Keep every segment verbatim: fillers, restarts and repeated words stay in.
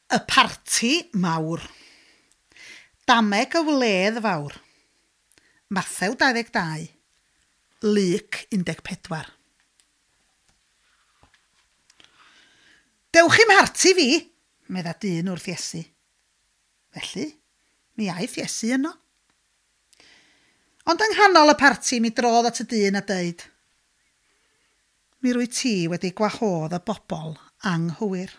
Y parti mawr. Dameg y wledd fawr. Mathew dau ddeg dau. Lyc un deg pedwar. Dewch i'm harti fi, medda dyn wrth Iesu. Felly, mi aeth Iesu yno. Ond yng nghanol y parti mi drodd at y dyn a dweud, mi rwy ti wedi gwahodd y bobl anghywir.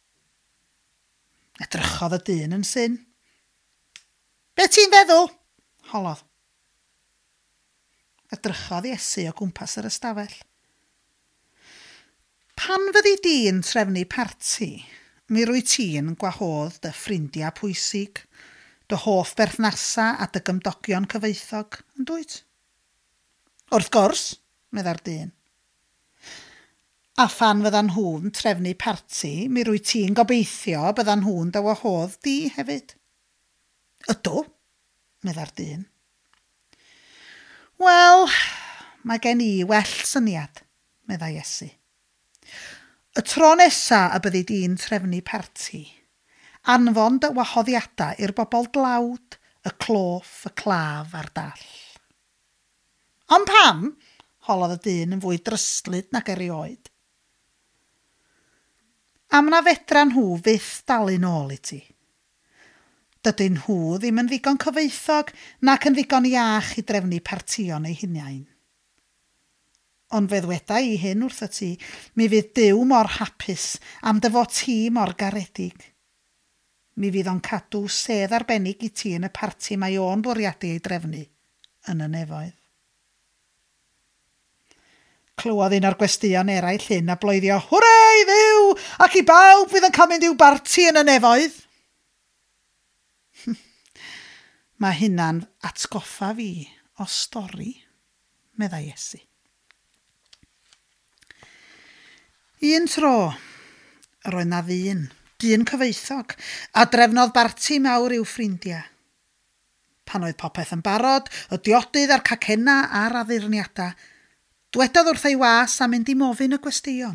Edrychodd y dyn yn syn. Be ti'n feddwl? Holodd. Edrychodd Iesu o gwmpas yr ystafell. Pan fyddi di'n trefnu parti, mi rwy ti'n gwahodd dy ffrindiau pwysig, dy hoff berthnasa a dy gymdogion cyfoethog, yn dwyt? Wrth gwrs, medda'r dyn. A phan fyddan nhw'n trefnu parti, mi rwy ti'n gobeithio byddan nhw'n dy wahodd di hefyd. Ydw, medda'r dyn. Wel, mae gen i well syniad, medda Iesu. Y tro nesa y byddi di'n trefnu parti, anfon dy wahoddiadau i'r bobl dlawd, y cloff, y claf a'r dall. Ond pam? Holodd y dyn yn fwy dryslyd nag erioed. Am na fedra nhw fyth dalu nôl i ti. Dydyn nhw ddim yn ddigon cyfoethog nac yn ddigon iach i drefnu partion eu huniain. Ond fe ddweda i hyn wrth y ti, mi fydd Duw mor hapus am dy fod ti mor garedig. Mi fydd o'n cadw sedd arbennig i ti yn y parti mae o'n bwriadu ei drefnu yn y nefoedd. Clywodd un o'r gwesteion eraill hyn a bloeddio, hwre i Dduw, ac i bawb fydd yn cael mynd i'w barti yn y nefoedd. Mae hynna'n atgoffa fi o stori, medda Iesu. Un tro, roedd na ddyn, dyn cyfoethog, a drefnodd barti mawr i'w ffrindiau. Pan oedd popeth yn barod, y diodydd a'r cacena a'r addurniadau, dwedodd wrth ei was a mynd i mofyn y gwesteion.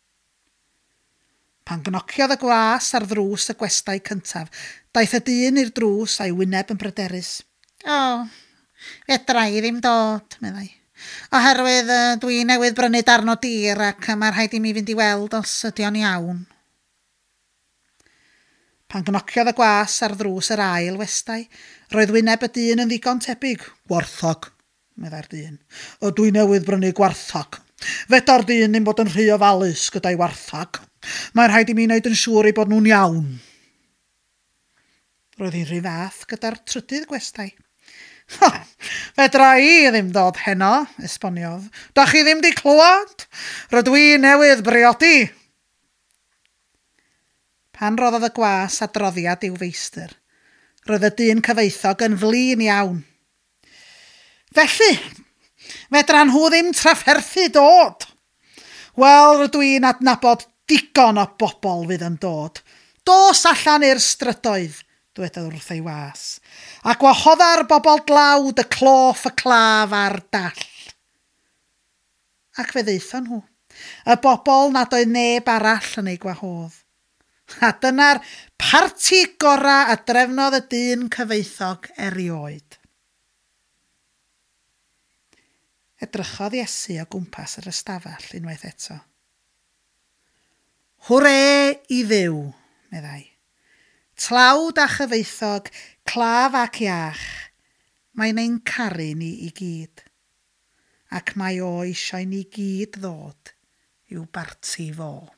Pan gnociodd y gwas ar ddrws y gwestai cyntaf, daeth y dyn i'r drws a'i wyneb yn bryderus. O, fedra i ddim dod, meddai. Oherwydd uh, dwi newydd brynu darn o dir ac mae rhaid i mi fynd i weld os ydy o'n iawn. Pan gnociodd y gwas ar ddrws yr ail westai, roedd wyneb y dyn yn ddigon tebyg. Gwarthog, meddai'r dyn. O, dwi newydd brynu gwarthog. Feda'r dyn ddim bod yn rhy ofalus gyda'i warthog. Mae'n rhaid i mi wneud yn siŵr i bod nhw'n iawn. Roedd hi'n rhy fath gyda'r trydydd gwestai. Fedra i ddim dod heno, esboniodd. Da chi ddim di clywed? Rydw i newydd briodi. Pan roddodd y gwas adroddiad i'w feistr, roedd y dyn cyfoethog yn flin iawn. Felly, fedra nhw ddim trafferthu dod. Wel, rydw i'n adnabod digon o bobl fydd yn dod. Dos allan i'r strydoedd, dwedodd wrth ei was, a gwahodda'r bobl dlawd, y cloff, y claf a'r dall. Ac fe ddeithon nhw, y bobl nad oedd neb arall yn ei gwahodd. A dyna'r parti gora a drefnodd y dyn cyfoethog erioed. Edrychodd Iesu o gwmpas yr ystafell unwaith eto. Hwre i Dduw, meddai. Tlawd a chyfoethog, claf ac iach, mae'n ein caru ni i gyd, ac mae o eisiau ni gyd ddod i'w barti fo.